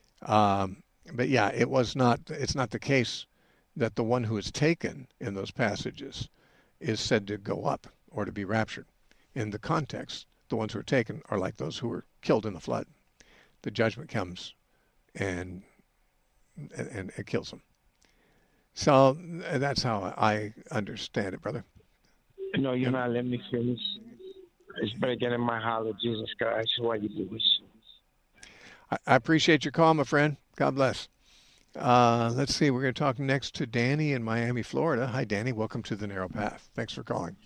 Um, but yeah, it was not, it's not the case that the one who is taken in those passages is said to go up or to be raptured. In the context, the ones who are taken are like those who were killed in the flood. The judgment comes and and, and it kills them. So that's how I understand it, brother. No, you're not letting me finish. It's better get in my heart of Jesus Christ. Why you do this? I, I appreciate your call, my friend. God bless. Uh, let's see. We're going to talk next to Danny in Miami, Florida. Hi, Danny. Welcome to The Narrow Path. Thanks for calling.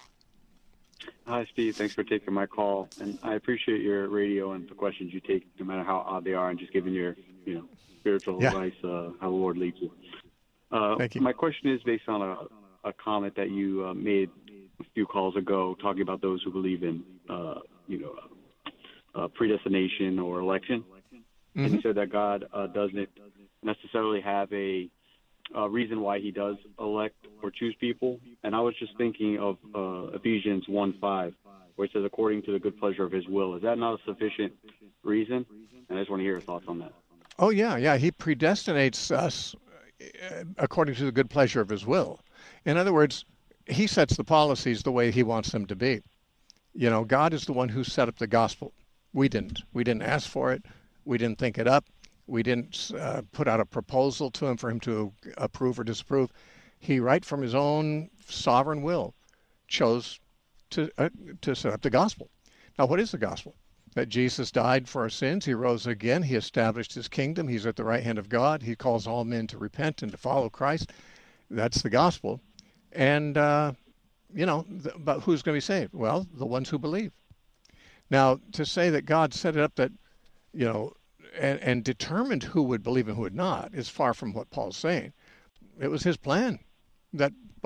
Hi, Steve. Thanks for taking my call. And I appreciate your radio and the questions you take, no matter how odd they are, and just giving your, you know, spiritual yeah. advice, uh, how the Lord leads you. Uh, Thank you. My question is based on a, a comment that you uh, made a few calls ago, talking about those who believe in, uh, you know, uh, predestination or election. Mm-hmm. And you said that God uh, doesn't necessarily have a, a reason why he does elect or choose people. And I was just thinking of uh, Ephesians one five, where it says, according to the good pleasure of his will. Is that not a sufficient reason? And I just want to hear your thoughts on that. Oh, yeah, yeah. He predestinates us according to the good pleasure of his will. In other words, he sets the policies the way he wants them to be. You know, God is the one who set up the gospel. We didn't. We didn't ask for it. We didn't think it up. We didn't uh, put out a proposal to him for him to approve or disapprove. He, right from his own sovereign will, chose to uh, to set up the gospel. Now, what is the gospel? That Jesus died for our sins. He rose again. He established his kingdom. He's at the right hand of God. He calls all men to repent and to follow Christ. That's the gospel. And, uh, you know, th- but who's going to be saved? Well, the ones who believe. Now, to say that God set it up that, you know, and, and determined who would believe and who would not is far from what Paul's saying. It was his plan that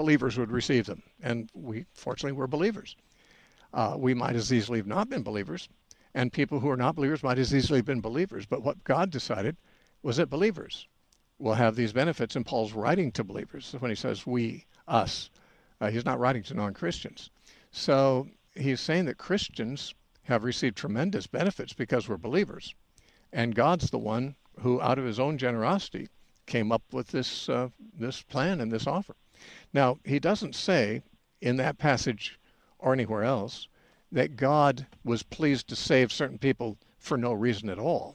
believers would receive them. And we, fortunately, were believers. Uh, we might as easily have not been believers, and people who are not believers might as easily have been believers. But what God decided was that believers will have these benefits, and Paul's writing to believers when he says we, us. Uh, he's not writing to non-Christians. So he's saying that Christians have received tremendous benefits because we're believers. And God's the one who, out of his own generosity, came up with this uh, this plan and this offer. Now, he doesn't say in that passage or anywhere else that God was pleased to save certain people for no reason at all.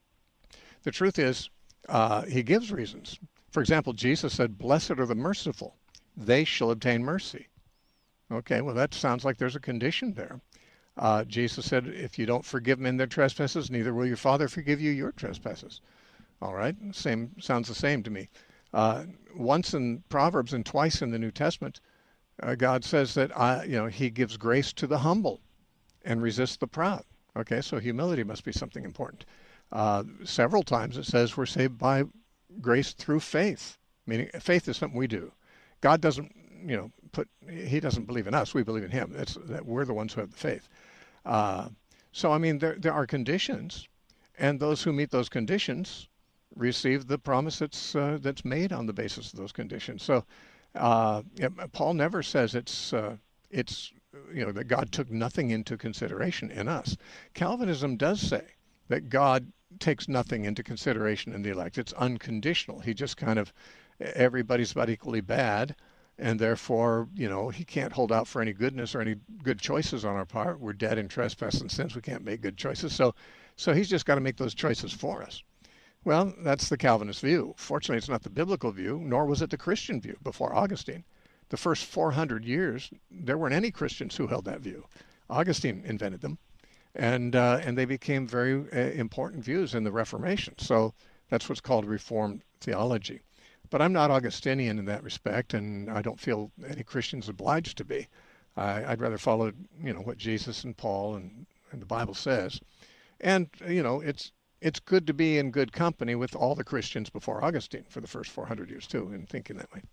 The truth is, uh, he gives reasons. For example, Jesus said, "Blessed are the merciful, they shall obtain mercy." Okay, well, that sounds like there's a condition there. Uh, Jesus said, if you don't forgive men their trespasses, neither will your Father forgive you your trespasses. All right, same sounds the same to me. Uh, once in Proverbs and twice in the New Testament, uh, God says that I, you know, he gives grace to the humble and resists the proud. Okay, so humility must be something important. Uh, several times it says we're saved by grace through faith, meaning faith is something we do. God doesn't, you know, put, he doesn't believe in us. We believe in him. It's that we're the ones who have the faith. Uh, so, I mean, there there are conditions, and those who meet those conditions receive the promise that's uh, that's made on the basis of those conditions. So, uh, yeah, Paul never says it's uh, it's you know that God took nothing into consideration in us. Calvinism does say that God takes nothing into consideration in the elect. It's unconditional. He just kind of, everybody's about equally bad, and therefore, you know, he can't hold out for any goodness or any good choices on our part. We're dead in trespass and sins. We can't make good choices. So, so he's just got to make those choices for us. Well, that's the Calvinist view. Fortunately, it's not the biblical view, nor was it the Christian view before Augustine. The first four hundred years, there weren't any Christians who held that view. Augustine invented them, and uh, and they became very uh, important views in the Reformation. So that's what's called Reformed theology. But I'm not Augustinian in that respect, and I don't feel any Christian's obliged to be. I, I'd rather follow, you know, what Jesus and Paul and, and the Bible says. And, you know, it's it's good to be in good company with all the Christians before Augustine for the first four hundred years, too, in thinking that way.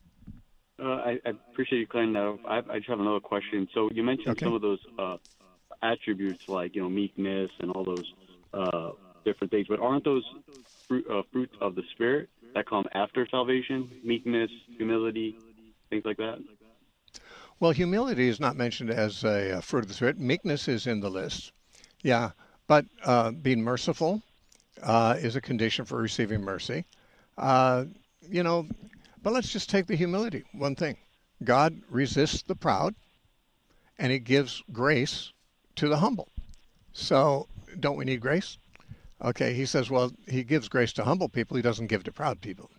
Uh, I, I appreciate you clearing that up. I, I just have another question. So you mentioned Okay. some of those uh, attributes like, you know, meekness and all those uh, different things, but aren't those fruit, uh, fruits of the Spirit that come after salvation? Meekness, humility, things like that? Well, humility is not mentioned as a, a fruit of the Spirit. Meekness is in the list. Yeah, but uh, being merciful uh, is a condition for receiving mercy. Uh, you know, but let's just take the humility, one thing. God resists the proud, and he gives grace to the humble. So don't we need grace? Okay, he says, well, he gives grace to humble people. He doesn't give to proud people.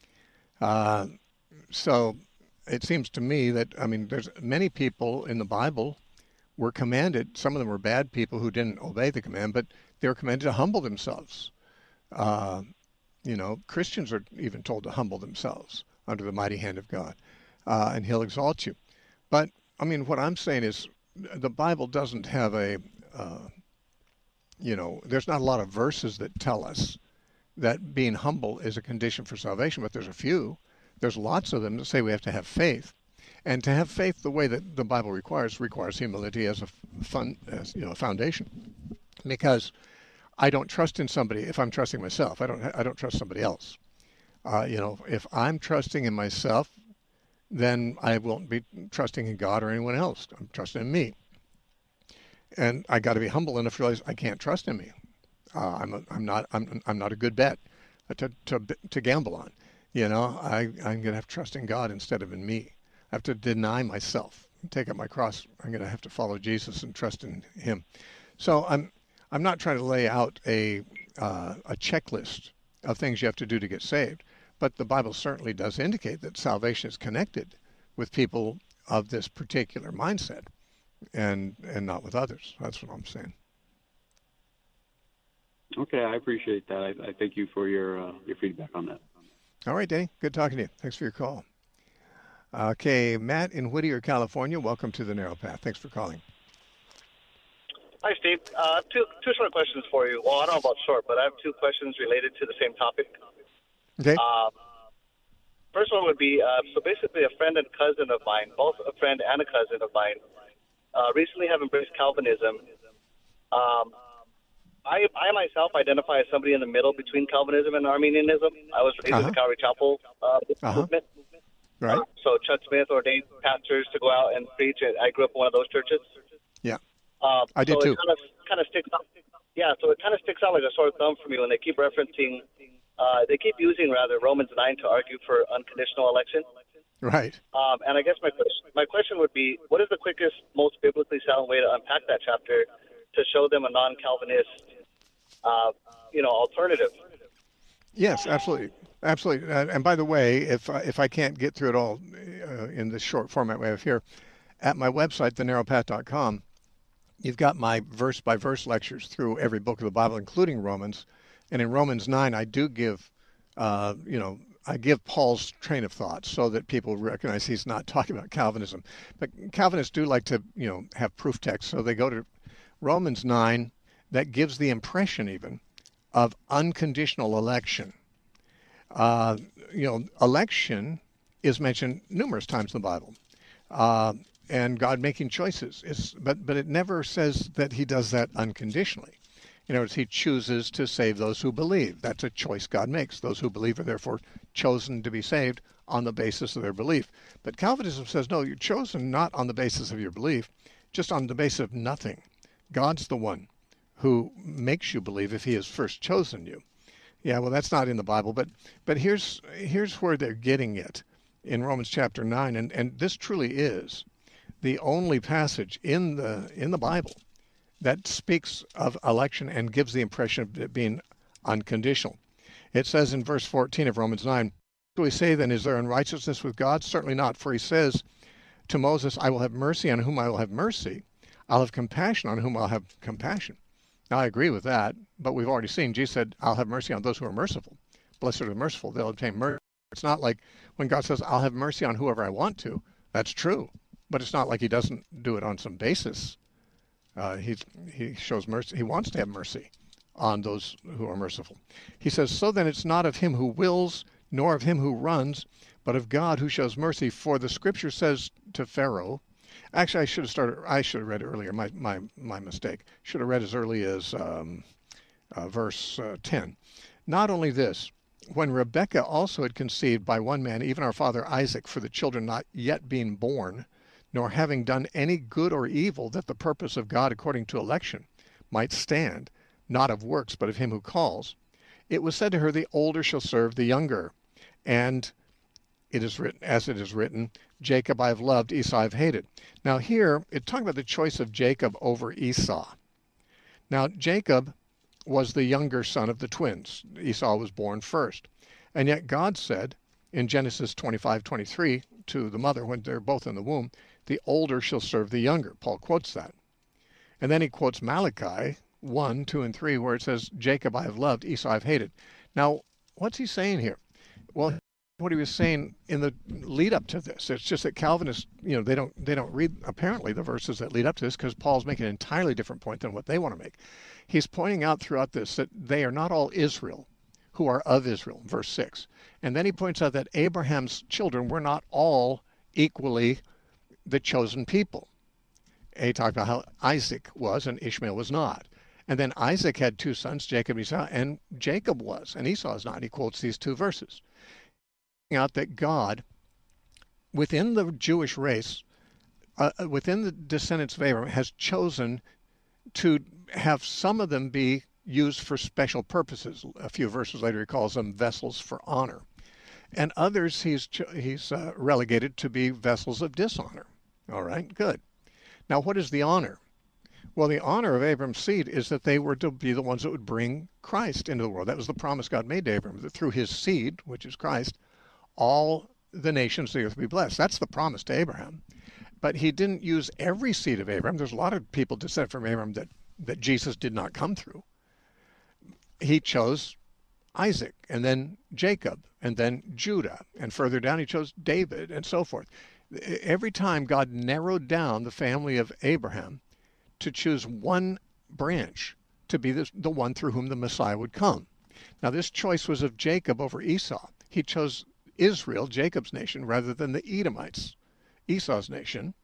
Uh, so it seems to me that, I mean, there's many people in the Bible were commanded, some of them were bad people who didn't obey the command, but they were commanded to humble themselves. Uh, you know, Christians are even told to humble themselves under the mighty hand of God, uh, and he'll exalt you. But, I mean, what I'm saying is the Bible doesn't have a... Uh, You know, there's not a lot of verses that tell us that being humble is a condition for salvation, but there's a few. There's lots of them that say we have to have faith. And to have faith the way that the Bible requires, requires humility as a fun, as, you know, a foundation. Because I don't trust in somebody if I'm trusting myself. I don't, I don't trust somebody else. Uh, you know, if I'm trusting in myself, then I won't be trusting in God or anyone else. I'm trusting in me. And I got to be humble enough to realize I can't trust in me. Uh, I'm a, I'm not I'm I'm not a good bet to to to gamble on. You know, I I'm gonna have to trust in God instead of in me. I have to deny myself, take up my cross. I'm gonna have to follow Jesus and trust in Him. So I'm I'm not trying to lay out a uh, a checklist of things you have to do to get saved, but the Bible certainly does indicate that salvation is connected with people of this particular mindset. And and not with others. That's what I'm saying. Okay, I appreciate that. I, I thank you for your uh, your feedback on that. All right, Danny. Good talking to you. Thanks for your call. Okay, Matt in Whittier, California. Welcome to the Narrow Path. Thanks for calling. Hi, Steve. Uh, two two short questions for you. Well, I don't know about short, but I have two questions related to the same topic. Okay. Um, first one would be uh, so basically a friend and cousin of mine, both a friend and a cousin of mine, uh, recently have embraced Calvinism. Um, I, I myself identify as somebody in the middle between Calvinism and Arminianism. I was raised Uh-huh. in the Calvary Chapel uh, Uh-huh. movement. Right. Uh, so Chuck Smith ordained pastors to go out and preach. And I grew up in one of those churches. Yeah. Um, I did so too. It kind of kind of sticks out. Yeah, so it kind of sticks out like a sore thumb for me when they keep referencing, uh, they keep using rather Romans nine to argue for unconditional election. Right. Um, and I guess my question, my question would be, what is the quickest, most biblically sound way to unpack that chapter to show them a non-Calvinist, uh, you know, alternative? Yes, absolutely, absolutely. Uh, and by the way, if I, if I can't get through it all uh, in this short format we have here, at my website, the narrow path dot com, you've got my verse by verse lectures through every book of the Bible, including Romans. And in Romans nine, I do give, uh, you know, I give Paul's train of thought so that people recognize he's not talking about Calvinism. But Calvinists do like to, you know, have proof text. So they go to Romans nine, that gives the impression even of unconditional election. Uh, you know, election is mentioned numerous times in the Bible. Uh, and God making choices. Is, but, but it never says that he does that unconditionally. In other words, he chooses to save those who believe. That's a choice God makes. Those who believe are therefore chosen to be saved on the basis of their belief. But Calvinism says, no, you're chosen not on the basis of your belief, just on the basis of nothing. God's the one who makes you believe if he has first chosen you. Yeah, well, that's not in the Bible, but but here's here's where they're getting it in Romans chapter nine, and, and this truly is the only passage in the in the Bible that speaks of election and gives the impression of it being unconditional. It says in verse fourteen of Romans nine, "Do we say then, is there unrighteousness with God? Certainly not, for he says to Moses, I will have mercy on whom I will have mercy. I'll have compassion on whom I'll have compassion." Now, I agree with that, but we've already seen, Jesus said, I'll have mercy on those who are merciful. Blessed are the merciful, they'll obtain mercy. It's not like when God says, I'll have mercy on whoever I want to. That's true, but it's not like he doesn't do it on some basis. Uh, he, he shows mercy. He wants to have mercy on those who are merciful. He says, so then it's not of him who wills, nor of him who runs, but of God who shows mercy. For the scripture says to Pharaoh, actually, I should have started. I should have read it earlier. My my my mistake. Should have read as early as um, uh, verse uh, ten. Not only this, when Rebekah also had conceived by one man, even our father Isaac, for the children not yet being born, nor having done any good or evil, that the purpose of God according to election might stand, not of works, but of him who calls, it was said to her, the older shall serve the younger, and it is written, as it is written, Jacob I have loved, Esau I have hated. Now here, it's talking about the choice of Jacob over Esau. Now Jacob was the younger son of the twins. Esau was born first. And yet God said in Genesis twenty-five twenty-three to the mother, when they're both in the womb, the older shall serve the younger. Paul quotes that. And then he quotes Malachi one, two, and three, where it says, Jacob I have loved, Esau I have hated. Now, what's he saying here? Well, what he was saying in the lead up to this, it's just that Calvinists, you know, they don't they don't read apparently the verses that lead up to this, because Paul's making an entirely different point than what they want to make. He's pointing out throughout this that they are not all Israel who are of Israel, verse six. And then he points out that Abraham's children were not all equally the chosen people. And he talked about how Isaac was and Ishmael was not. And then Isaac had two sons, Jacob and Esau, and Jacob was, and Esau is not. And he quotes these two verses. Out that God, within the Jewish race, uh, within the descendants of Abraham, has chosen to have some of them be used for special purposes. A few verses later, he calls them vessels for honor, and others he's he's uh, relegated to be vessels of dishonor. All right, good. Now, what is the honor? Well, the honor of Abraham's seed is that they were to be the ones that would bring Christ into the world. That was the promise God made to Abraham, that through his seed, which is Christ, all the nations of the earth will be blessed. That's the promise to Abraham. But he didn't use every seed of Abraham. There's a lot of people descended from Abraham that, that Jesus did not come through. He chose Isaac, and then Jacob, and then Judah, and further down he chose David, and so forth. Every time God narrowed down the family of Abraham to choose one branch to be the, the one through whom the Messiah would come. Now this choice was of Jacob over Esau. He chose Israel, Jacob's nation, rather than the Edomites, Esau's nation.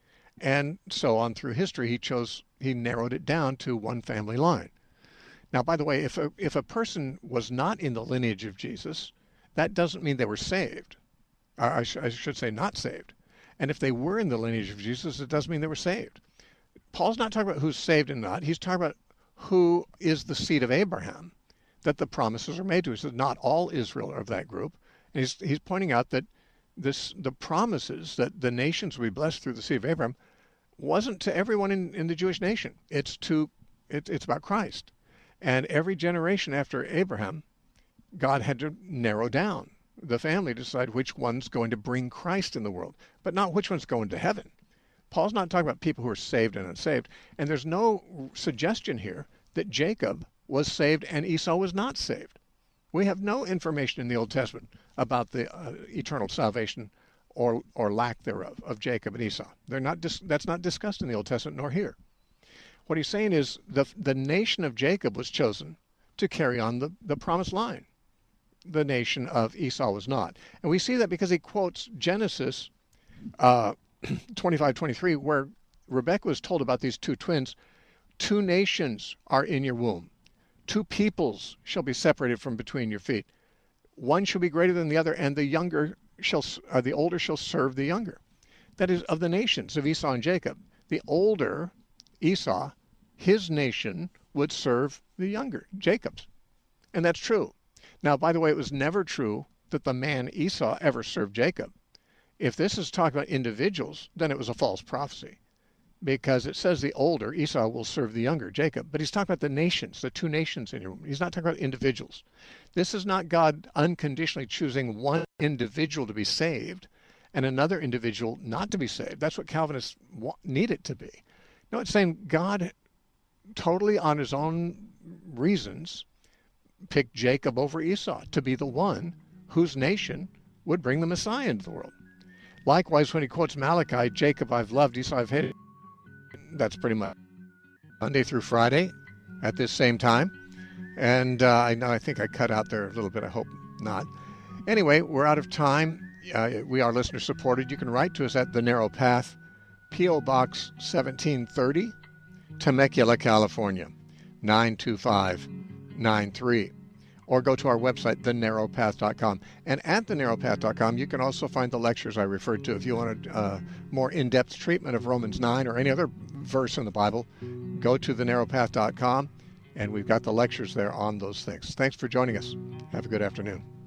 And so on through history, he chose, he narrowed it down to one family line. Now, by the way, if a, if a person was not in the lineage of Jesus, that doesn't mean they were saved. I, sh- I should say not saved. And if they were in the lineage of Jesus, it doesn't mean they were saved. Paul's not talking about who's saved and not. He's talking about who is the seed of Abraham, that the promises are made to. He says not all Israel are of that group. And he's, he's pointing out that this the promises that the nations will be blessed through the seed of Abraham wasn't to everyone in, in the Jewish nation. It's to it, it's about Christ. And every generation after Abraham, God had to narrow down the family to decide which one's going to bring Christ in the world, but not which one's going to heaven. Paul's not talking about people who are saved and unsaved, and there's no suggestion here that Jacob was saved and Esau was not saved. We have no information in the Old Testament about the uh, eternal salvation or or lack thereof of Jacob and Esau. They're not dis- that's not discussed in the Old Testament nor here. What he's saying is the the nation of Jacob was chosen to carry on the, the promised line. The nation of Esau was not. And we see that because he quotes Genesis uh, twenty-five twenty-three, where Rebekah was told about these two twins. Two nations are in your womb. Two peoples shall be separated from between your feet. One shall be greater than the other, and the younger shall, uh, the older shall serve the younger. That is, of the nations of Esau and Jacob, the older Esau, his nation would serve the younger, Jacob's. And that's true. Now, by the way, it was never true that the man Esau ever served Jacob. If this is talking about individuals, then it was a false prophecy, because it says the older Esau will serve the younger Jacob. But he's talking about the nations, the two nations in your womb. He's not talking about individuals. This is not God unconditionally choosing one individual to be saved and another individual not to be saved. That's what Calvinists need it to be. No, it's saying God totally on his own reasons picked Jacob over Esau to be the one whose nation would bring the Messiah into the world. Likewise, when he quotes Malachi, Jacob I've loved, Esau I've hated, that's pretty much Monday through Friday at this same time. And uh, I know I think I cut out there a little bit. I hope not. Anyway, we're out of time. Uh, we are listener supported. You can write to us at The Narrow Path, P O Box seventeen thirty, Temecula, California, nine two five nine three. Or go to our website, the narrow path dot com. And at the narrow path dot com, you can also find the lectures I referred to. If you want a uh, more in-depth treatment of Romans nine or any other verse in the Bible, go to the narrow path dot com, and we've got the lectures there on those things. Thanks for joining us. Have a good afternoon.